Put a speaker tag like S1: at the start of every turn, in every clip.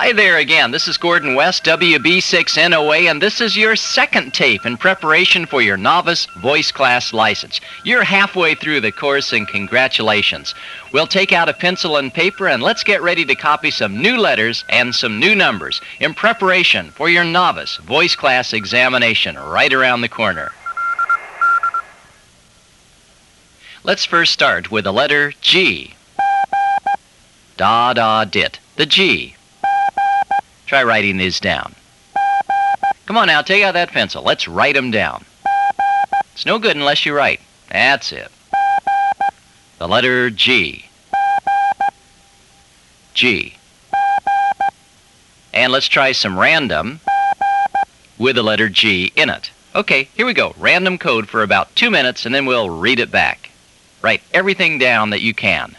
S1: Hi there again. This is Gordon West, WB6NOA, and this is your second tape in preparation for your novice voice class license. You're halfway through the course, and congratulations. We'll take out a pencil and paper, and let's get ready to copy some new letters and some new numbers in preparation for your novice voice class examination right around the corner. Let's first start with the letter G. Da-da-dit, the G. Try writing these down. Come on now, take out that pencil. Let's write them down. It's no good unless you write. That's it. The letter G. G. And let's try some random with the letter G in it. Okay, here we go. Random code for about 2 minutes, and then we'll read it back. Write everything down that you can.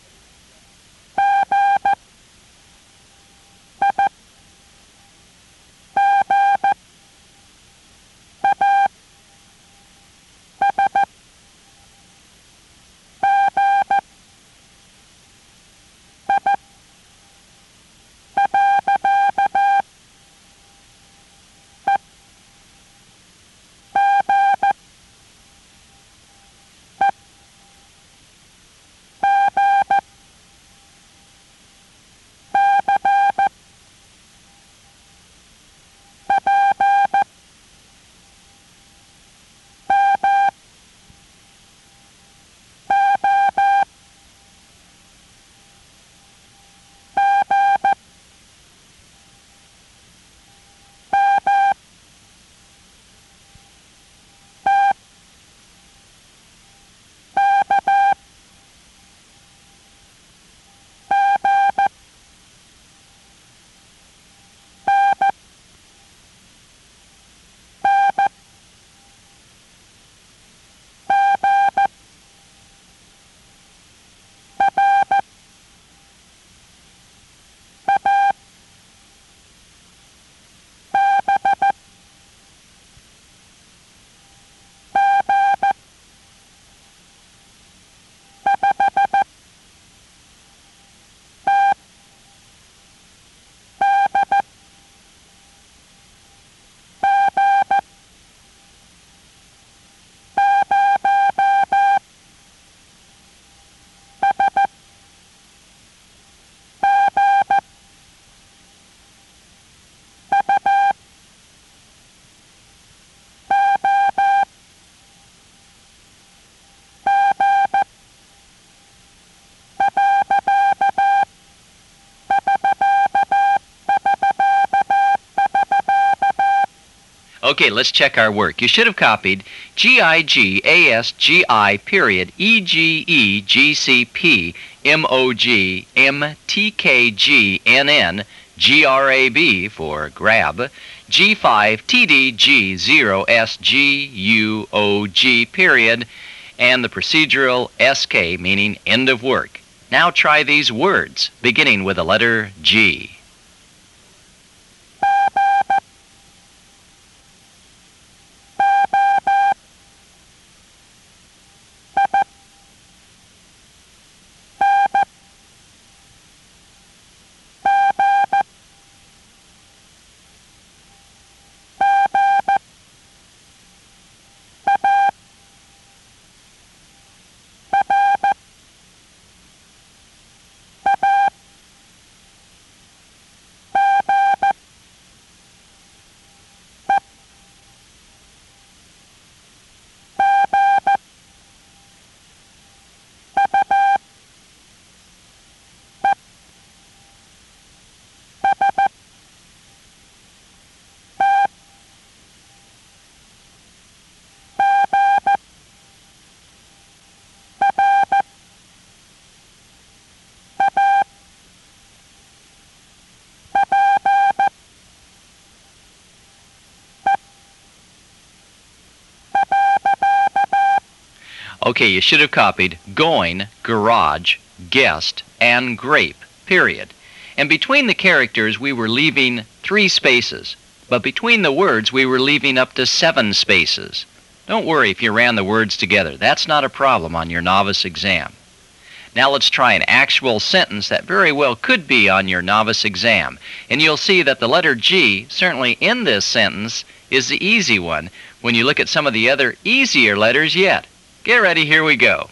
S1: Okay, let's check our work. You should have copied G-I-G-A-S-G-I period E-G-E-G-C-P M-O-G M-T-K-G-N-N G-R-A-B for grab G5-T-D-G-0-S-G-U-O-G period and the procedural S-K meaning end of work. Now try these words beginning with the letter G. Okay, you should have copied going, garage, guest, and grape, period. And between the characters, we were leaving 3 spaces. But between the words, we were leaving up to 7 spaces. Don't worry if you ran the words together. That's not a problem on your novice exam. Now let's try an actual sentence that very well could be on your novice exam. And you'll see that the letter G, certainly in this sentence, is the easy one when you look at some of the other easier letters yet. Get ready, here we go.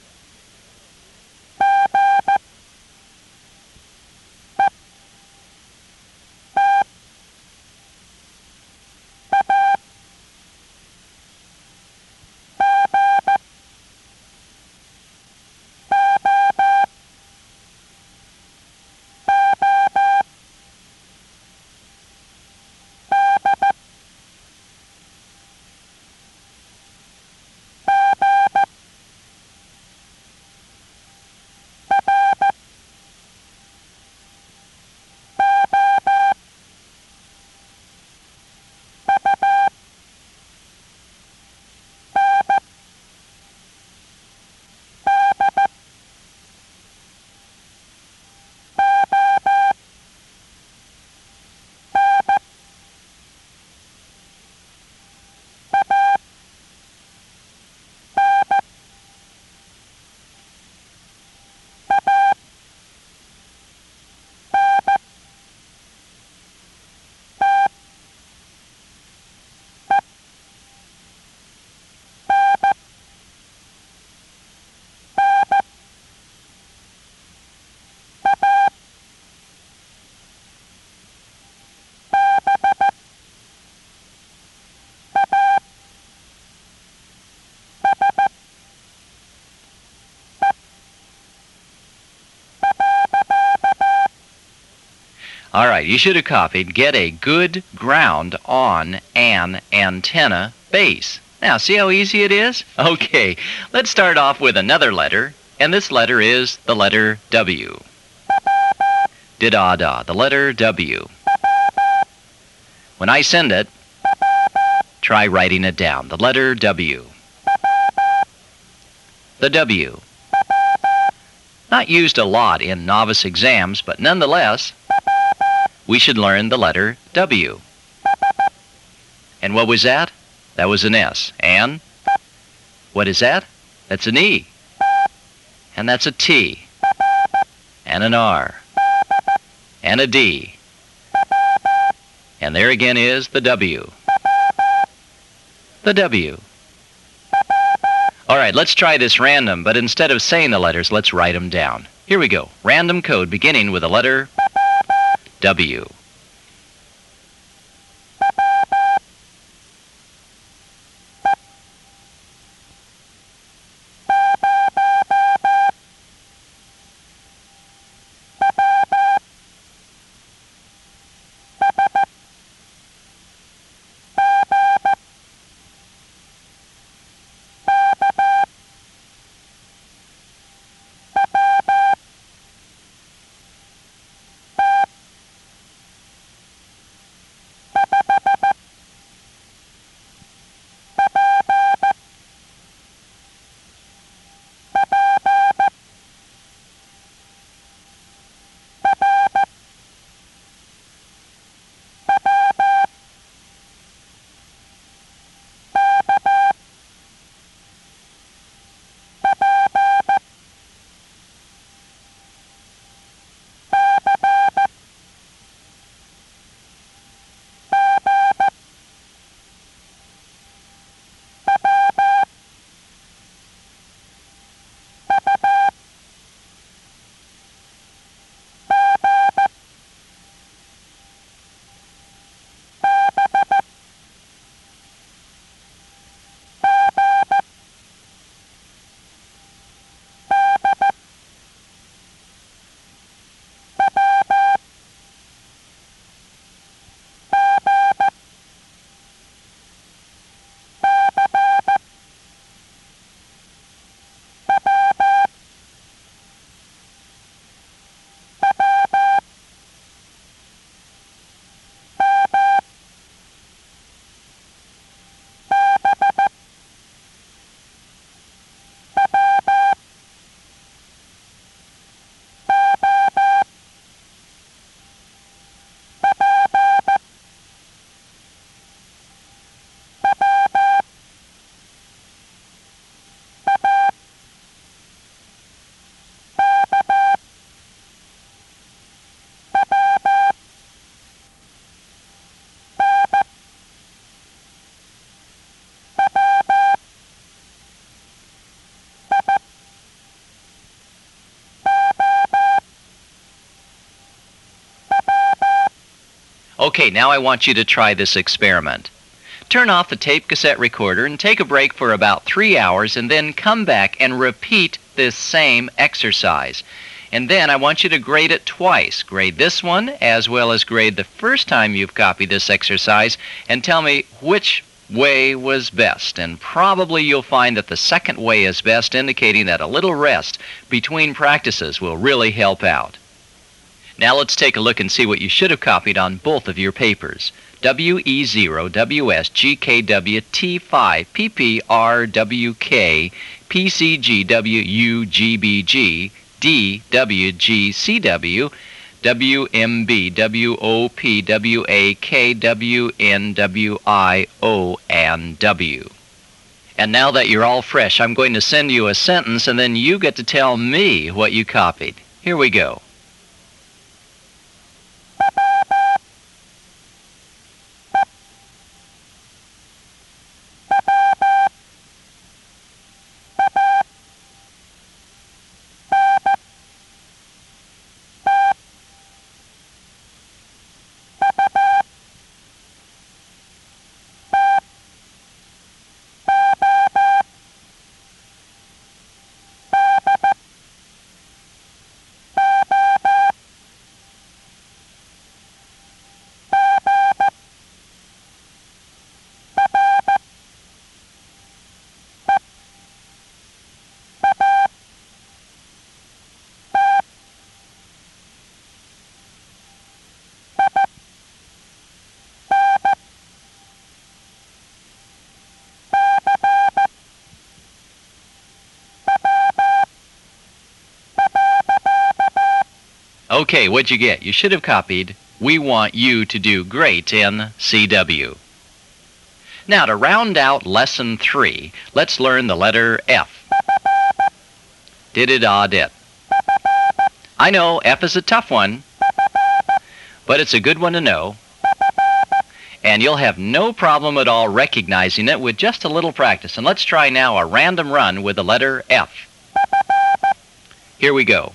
S1: All right, you should have copied, get a good ground on an antenna base. Now, see how easy it is? Okay, let's start off with another letter, and this letter is the letter W. Da-da-da, the letter W. When I send it, try writing it down, the letter W. The W. Not used a lot in novice exams, but nonetheless, we should learn the letter W. And what was that? That was an S. And what is that? That's an E. And that's a T. And an R. And a D. And there again is the W. The W. All right, let's try this random, but instead of saying the letters, let's write them down. Here we go. Random code beginning with the letter W. Okay, now I want you to try this experiment. Turn off the tape cassette recorder and take a break for about 3 hours and then come back and repeat this same exercise. And then I want you to grade it twice. Grade this one as well as grade the first time you've copied this exercise and tell me which way was best. And probably you'll find that the second way is best, indicating that a little rest between practices will really help out. Now let's take a look and see what you should have copied on both of your papers. WE0, WS, GKW, T5, PPRWK, PCGW, UGBG, DWG, CW, WMB, WOP, WAK, WN, WIO, and W. And now that you're all fresh, I'm going to send you a sentence and then you get to tell me what you copied. Here we go. Okay, what'd you get? You should have copied, "We want you to do great in CW." Now, to round out Lesson 3, let's learn the letter F. Did-it-ah-dit. I know F is a tough one, but it's a good one to know, and you'll have no problem at all recognizing it with just a little practice. And let's try now a random run with the letter F. Here we go.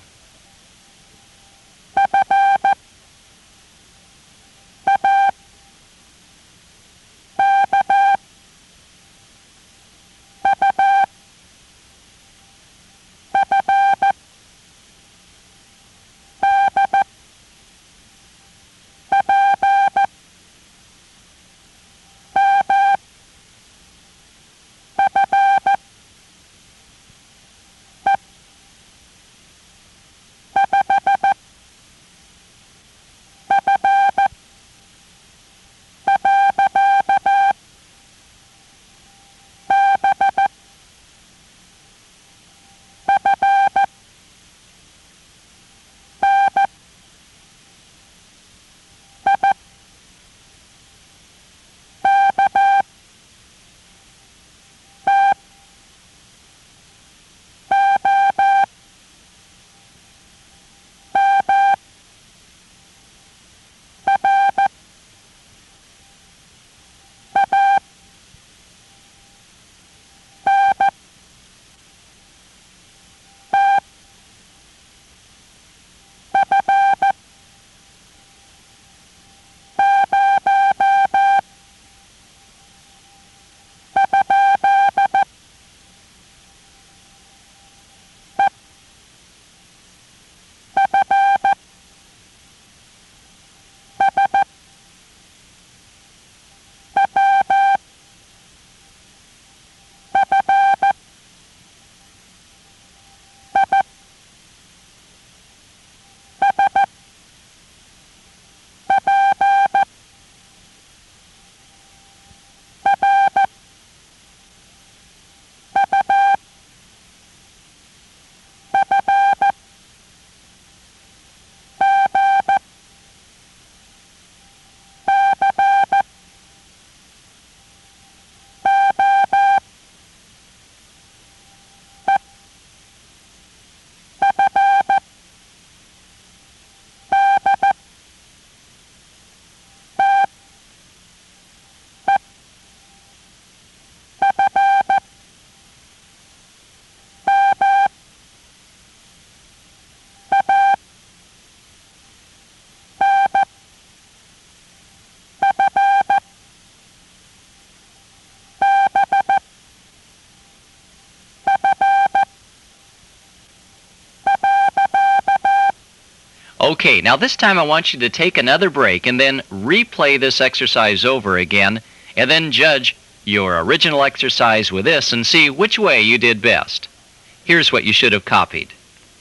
S1: Okay, now this time I want you to take another break and then replay this exercise over again and then judge your original exercise with this and see which way you did best. Here's what you should have copied.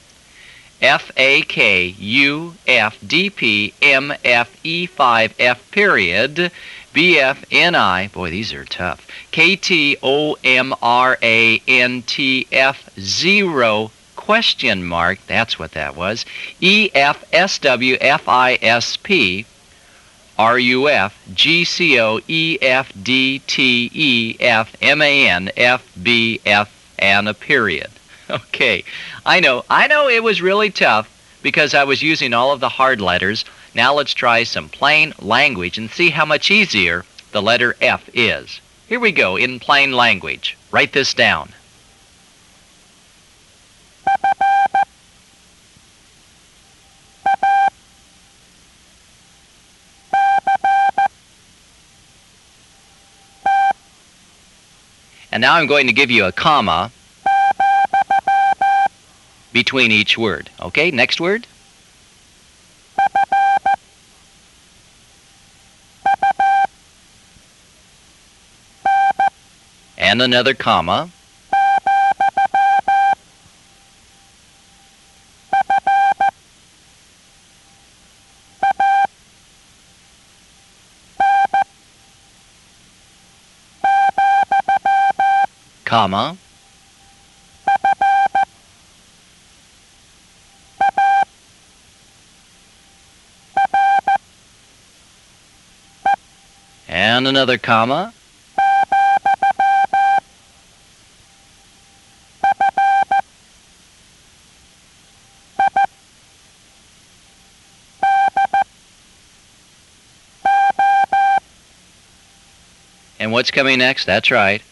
S1: FAKUFDPMFE5F period BFNI, boy these are tough, KTOMRANTF0 question mark, that's what that was, EFSWFISP RUFGCOEFDTEFMANFBF and a period. Okay, I know it was really tough because I was using all of the hard letters. Now let's try some plain language and see how much easier the letter F is. Here we go in plain language. Write this down. And now I'm going to give you a comma between each word. Okay, next word. And another comma. Comma. And another comma. And what's coming next? That's right.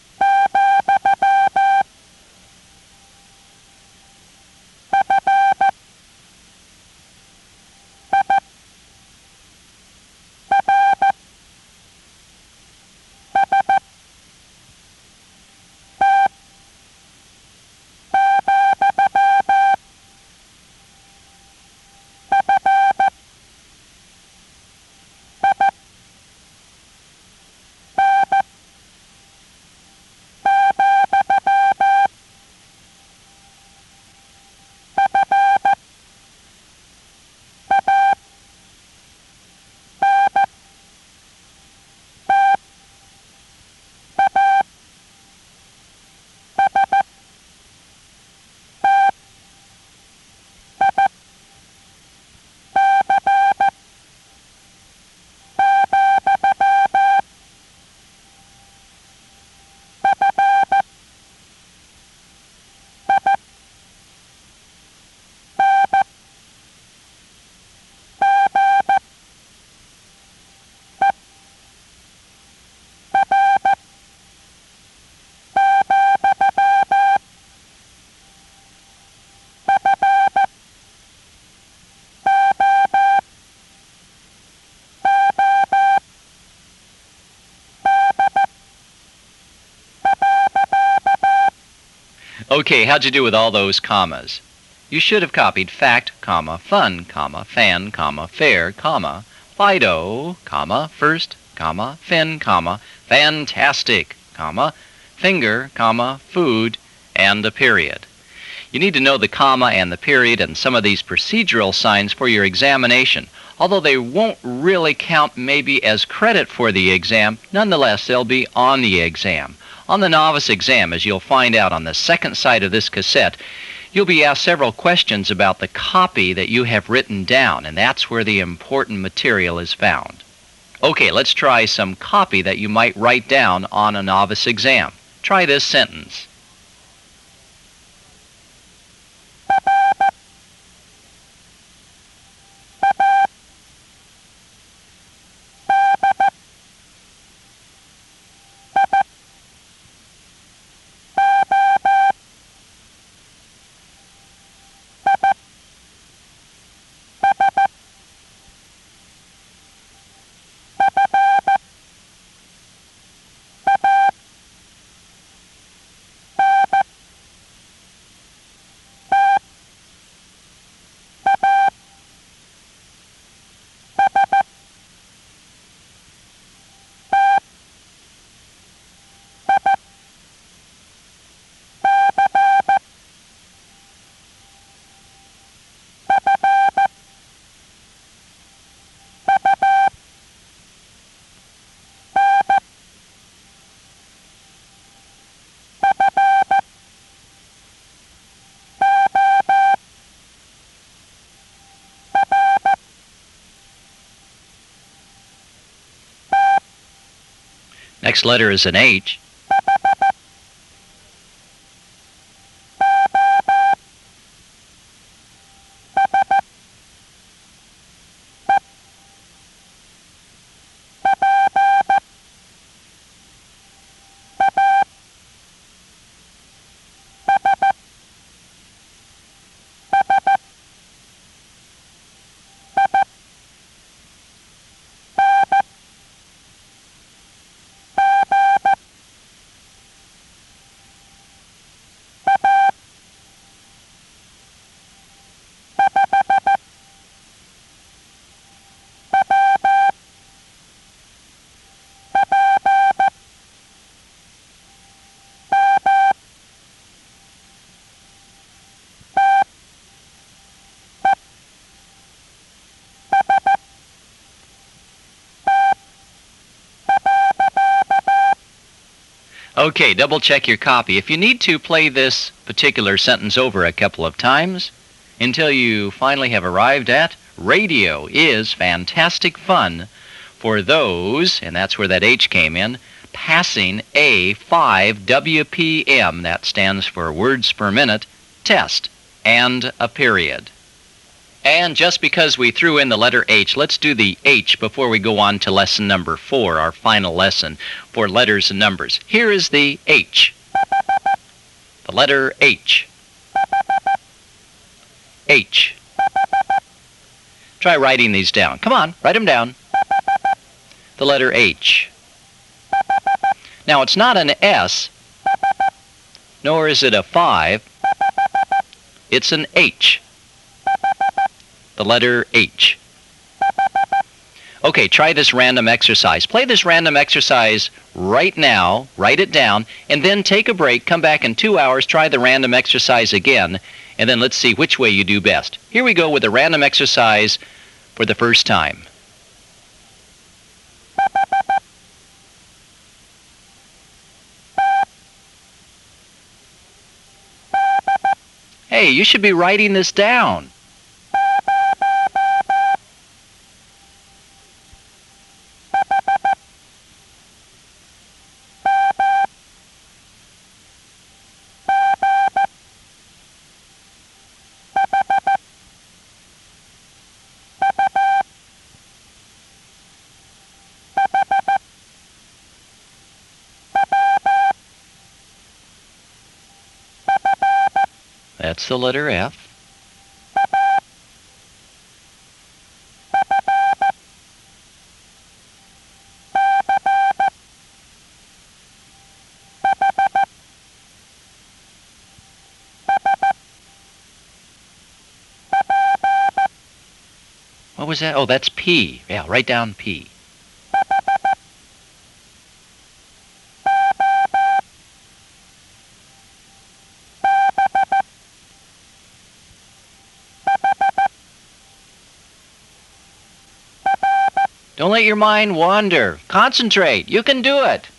S1: Okay, how'd you do with all those commas? You should have copied fact, comma, fun, comma, fan, comma, fair, comma, Fido, comma, first, comma, fin, comma, fantastic, comma, finger, comma, food, and a period. You need to know the comma and the period and some of these procedural signs for your examination. Although they won't really count maybe as credit for the exam, nonetheless they'll be on the exam. On the novice exam, as you'll find out on the second side of this cassette, you'll be asked several questions about the copy that you have written down, and that's where the important material is found. Okay, let's try some copy that you might write down on a novice exam. Try this sentence. Next letter is an H. Okay, double check your copy. If you need to, play this particular sentence over a couple of times until you finally have arrived at radio is fantastic fun for those, and that's where that H came in, passing a 5 WPM, that stands for words per minute, test, and a period. And just because we threw in the letter H, let's do the H before we go on to lesson number 4, our final lesson for letters and numbers. Here is the H. The letter H. H. Try writing these down. Come on, write them down. The letter H. Now, it's not an S, nor is it a 5. It's an H. The letter H. Okay, try this random exercise. Play this random exercise right now, write it down, and then take a break, come back in 2 hours, try the random exercise again, and then let's see which way you do best. Here we go with the random exercise for the first time. Hey, you should be writing this down. That's the letter F. What was that? Oh, that's P. Yeah, write down P. Don't let your mind wander. Concentrate. You can do it.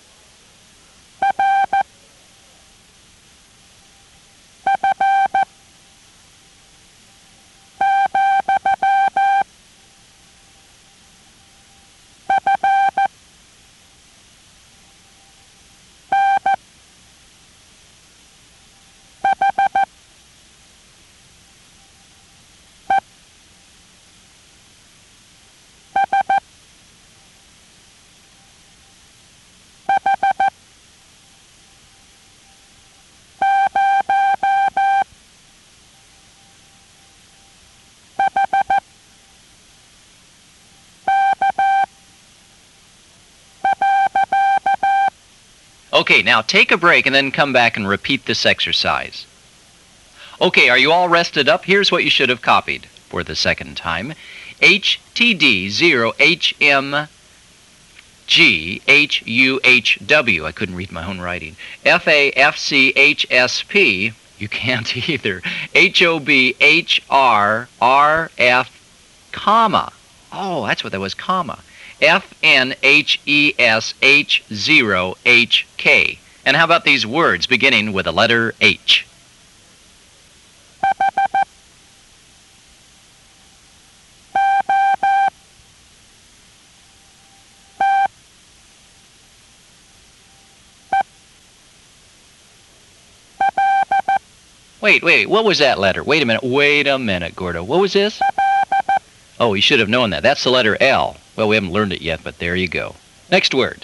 S1: Okay, now take a break and then come back and repeat this exercise. Okay, are you all rested up? Here's what you should have copied for the second time. HTD0HMGHUHW. I couldn't read my own writing. FAFCHSP. You can't either. HOBHRRF, comma. Oh, that's what that was, comma. FNHESH0HK. And how about these words beginning with the letter H? Wait, what was that letter? Wait a minute, Gordo. What was this? Oh, you should have known that. That's the letter L. Well, we haven't learned it yet, but there you go. Next word.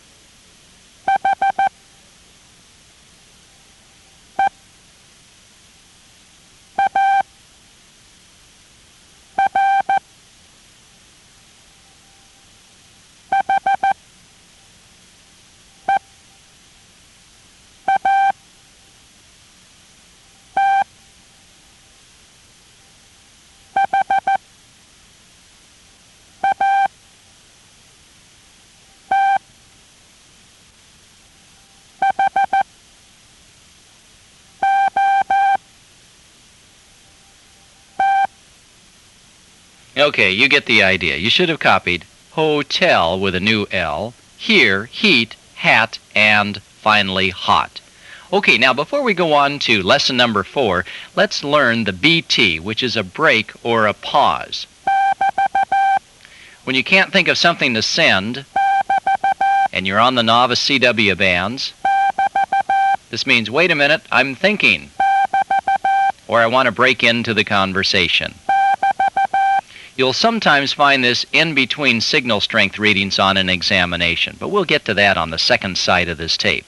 S1: Okay, you get the idea. You should have copied hotel with a new L, here, heat, hat, and finally hot. Okay, now before we go on to lesson number 4, let's learn the BT, which is a break or a pause. When you can't think of something to send, and you're on the novice CW bands, this means, wait a minute, I'm thinking, or I want to break into the conversation. You'll sometimes find this in between signal strength readings on an examination, but we'll get to that on the second side of this tape.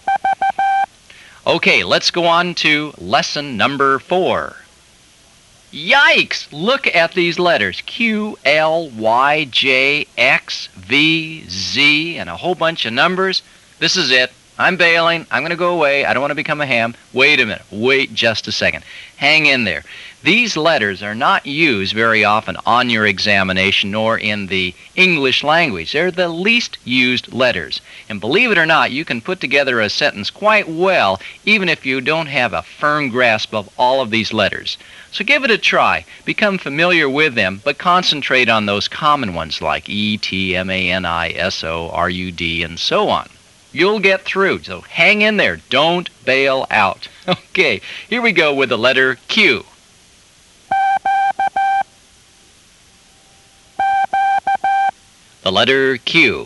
S1: Okay, let's go on to lesson number 4. Yikes! Look at these letters. Q, L, Y, J, X, V, Z, and a whole bunch of numbers. This is it. I'm bailing. I'm going to go away. I don't want to become a ham. Wait a minute. Wait just a second. Hang in there. These letters are not used very often on your examination nor in the English language. They're the least used letters. And believe it or not, you can put together a sentence quite well even if you don't have a firm grasp of all of these letters. So give it a try. Become familiar with them, but concentrate on those common ones like E, T, M, A, N, I, S, O, R, U, D, and so on. You'll get through, so hang in there. Don't bail out. Okay, here we go with the letter Q. The letter Q.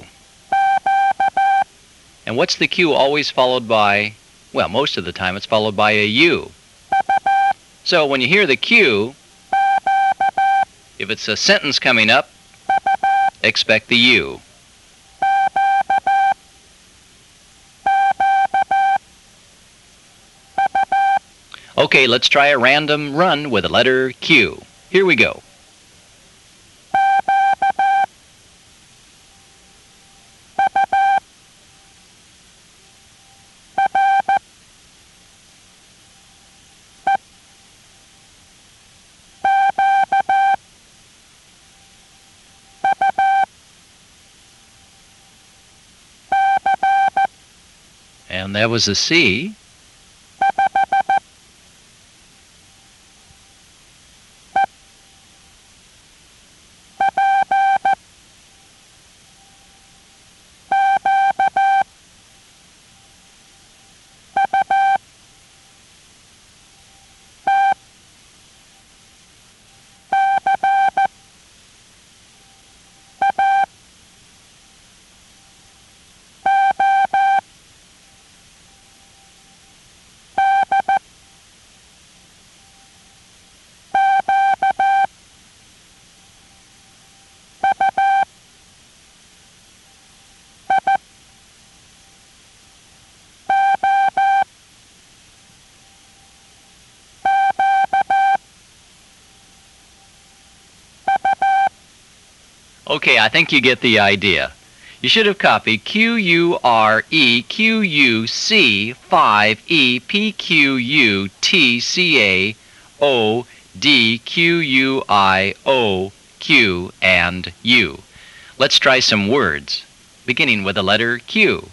S1: And what's the Q always followed by? Well, most of the time it's followed by a U. So when you hear the Q, if it's a sentence coming up, expect the U. Okay, let's try a random run with the letter Q. Here we go. And that was a C. Okay, I think you get the idea. You should have copied QUREQUC5EPQU-C5EPQU-O-D-QUI-O-Q and U. Let's try some words, beginning with the letter Q.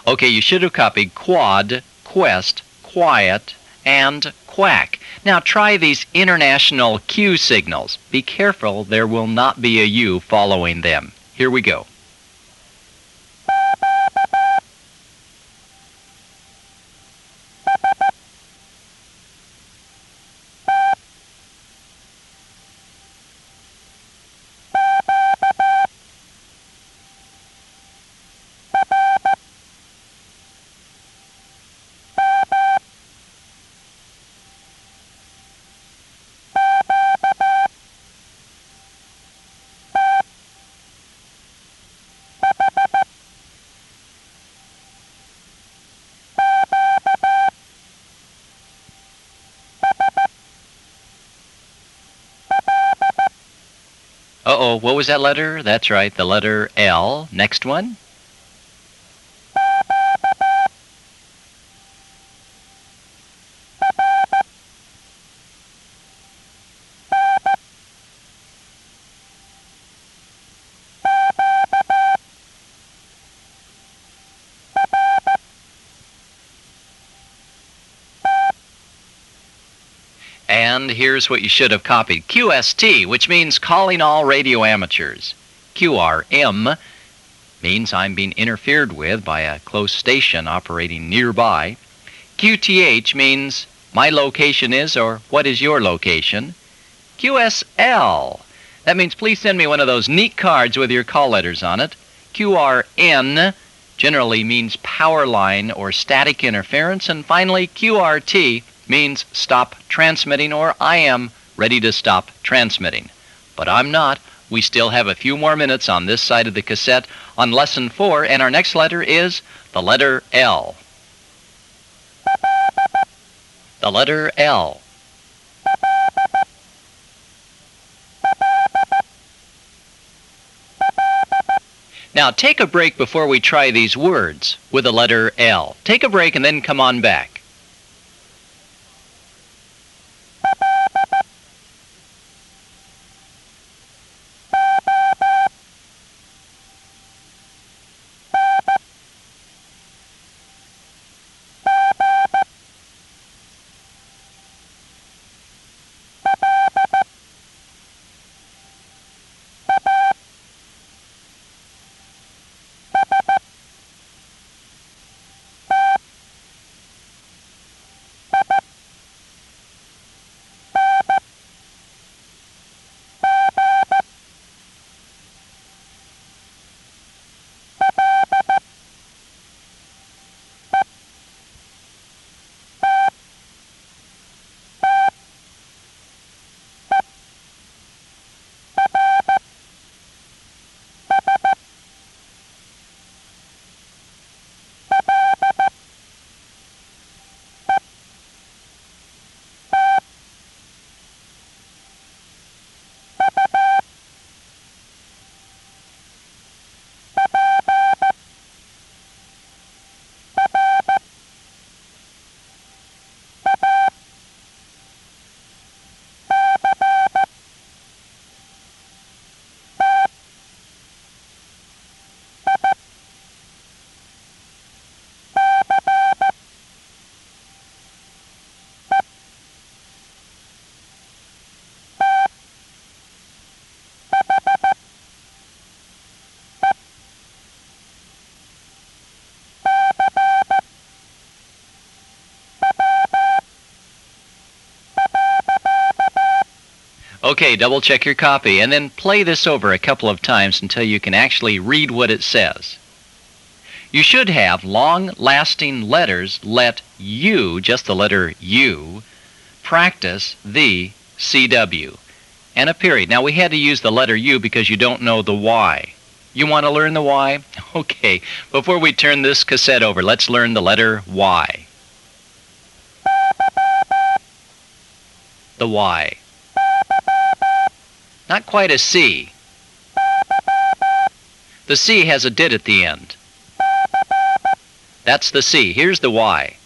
S1: Okay, you should have copied quad, quest, quiet, and quack. Now try these international Q signals. Be careful, there will not be a U following them. Here we go. Uh-oh, what was that letter? That's right, the letter L. Next one. And here's what you should have copied. QST, which means calling all radio amateurs. QRM means I'm being interfered with by a close station operating nearby. QTH means my location is, or what is your location. QSL, that means please send me one of those neat cards with your call letters on it. QRN generally means power line or static interference. And finally, QRT means stop transmitting, or I am ready to stop transmitting. But I'm not. We still have a few more minutes on this side of the cassette on Lesson 4, and our next letter is the letter L. The letter L. Now take a break before we try these words with the letter L. Take a break and then come on back. Okay, double check your copy and then play this over a couple of times until you can actually read what it says. You should have long-lasting letters let U, just the letter U, practice the CW, and a period. Now we had to use the letter U because you don't know the Y. You want to learn the Y? Okay, before we turn this cassette over, let's learn the letter Y. The Y. Not quite a C. The C has a dit at the end. That's the C. Here's the Y.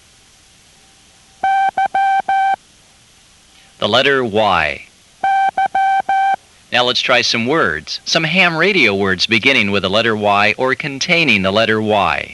S1: The letter Y. Now let's try some words. Some ham radio words beginning with the letter Y or containing the letter Y.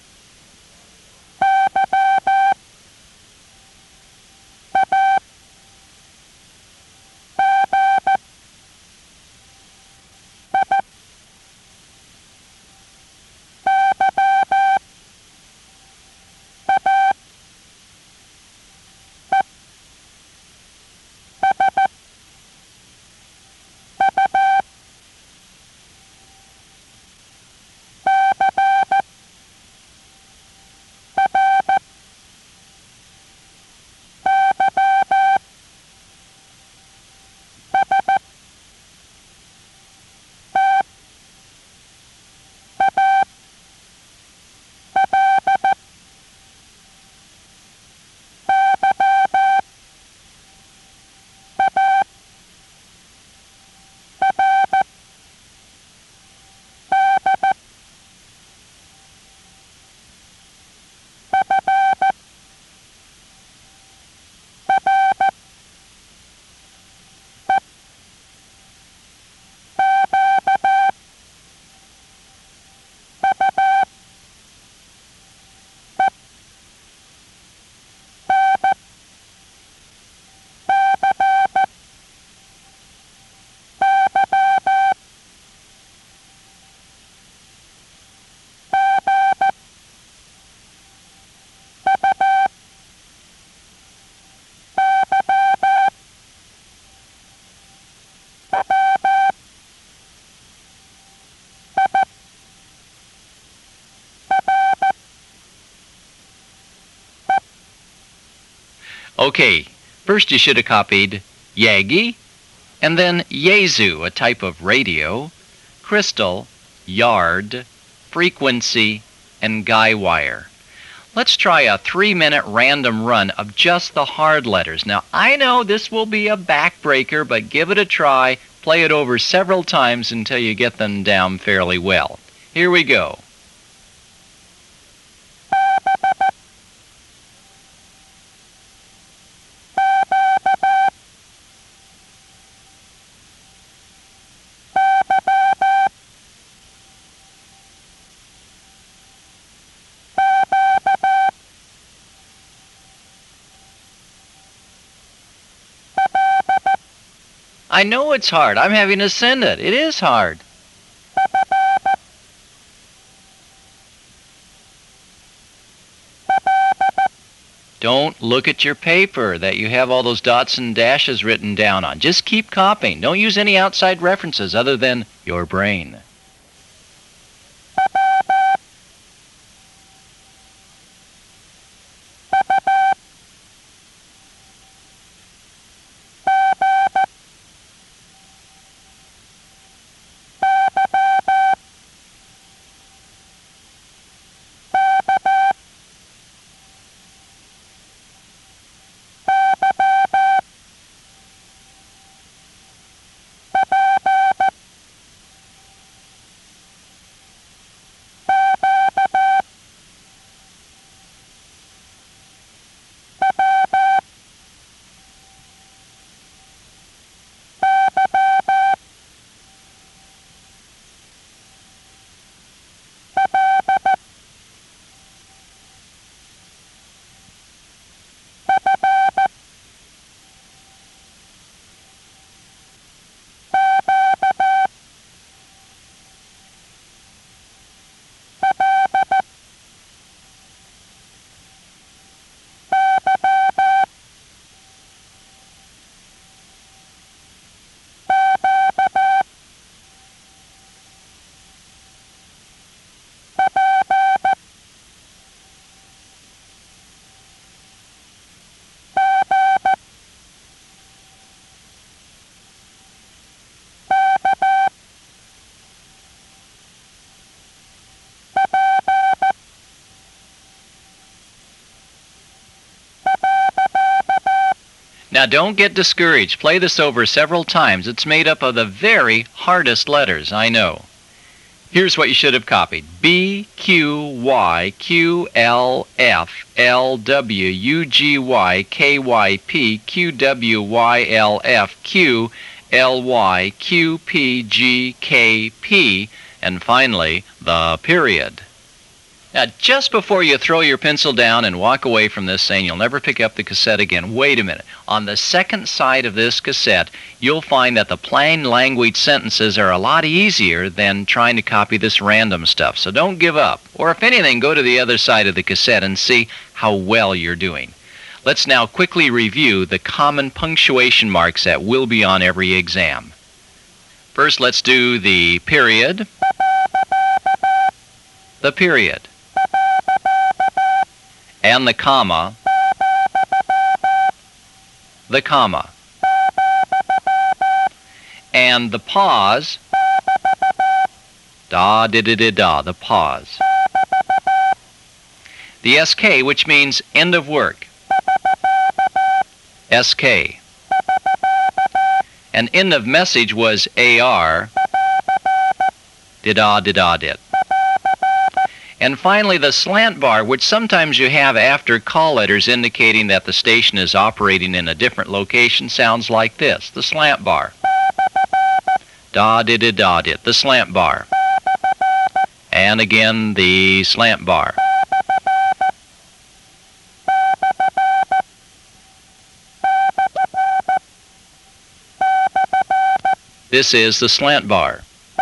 S1: Okay, first you should have copied Yagi, and then Yaesu, a type of radio, crystal, yard, frequency, and guy wire. Let's try a 3-minute random run of just the hard letters. Now, I know this will be a backbreaker, but give it a try. Play it over several times until you get them down fairly well. Here we go. I know it's hard. I'm having to send it. It is hard. Don't look at your paper that you have all those dots and dashes written down on. Just keep copying. Don't use any outside references other than your brain. Now don't get discouraged. Play this over several times. It's made up of the very hardest letters, I know. Here's what you should have copied. B, Q, Y, Q, L, F, L, W, U, G, Y, K, Y, P, Q, W, Y, L, F, Q, LYQPGKP, and finally the period. Now, just before you throw your pencil down and walk away from this saying you'll never pick up the cassette again, wait a minute. On the second side of this cassette, you'll find that the plain language sentences are a lot easier than trying to copy this random stuff. So don't give up. Or if anything, go to the other side of the cassette and see how well you're doing. Let's now quickly review the common punctuation marks that will be on every exam. First, let's do the period. The period. And the comma. The comma. And the pause. Da, di, di, di, da, the pause. The SK, which means end of work. SK. And end of message was AR. Did-da, did-da, did. And finally, the slant bar, which sometimes you have after call letters indicating that the station is operating in a different location, sounds like this, the slant bar. Da-di-di-da-di, the slant bar. And again, the slant bar. This is the slant bar.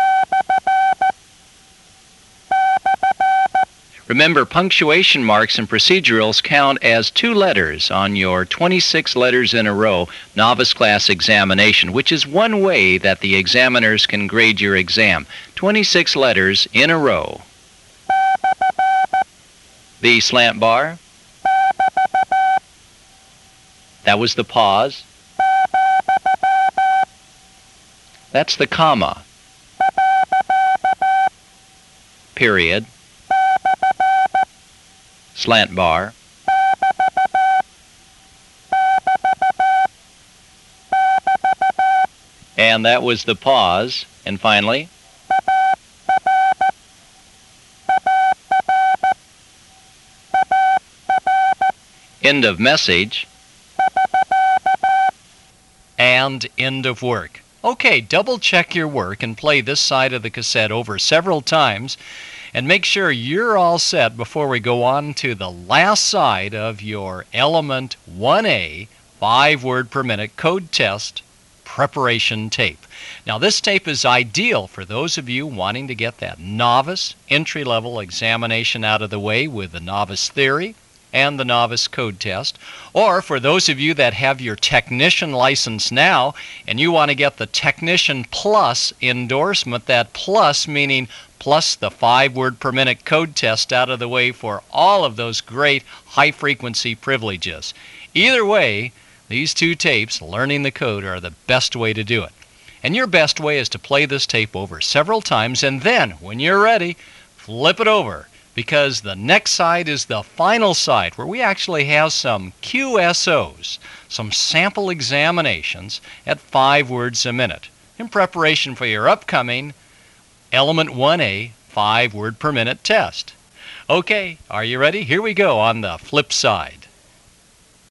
S1: Remember, punctuation marks and procedurals count as 2 letters on your 26 letters in a row novice class examination, which is one way that the examiners can grade your exam. 26 letters in a row. The slant bar. That was the pause. That's the comma. Period. Slant bar. And that was the pause. And finally, end of message and end of work. Okay, double check your work and play this side of the cassette over several times. And make sure you're all set before we go on to the last side of your Element 1A 5-word per minute code test preparation tape. Now, this tape is ideal for those of you wanting to get that novice entry-level examination out of the way with the novice theory and the novice code test, or for those of you that have your technician license now and you want to get the Technician Plus endorsement, that plus meaning plus the 5-word per minute code test out of the way for all of those great high-frequency privileges. Either way, these 2 tapes, learning the code, are the best way to do it. And your best way is to play this tape over several times, and then, when you're ready, flip it over, because the next side is the final side where we actually have some QSOs, some sample examinations at 5 words a minute in preparation for your upcoming Element 1A 5-word per minute test. Okay, are you ready? Here we go on the flip side.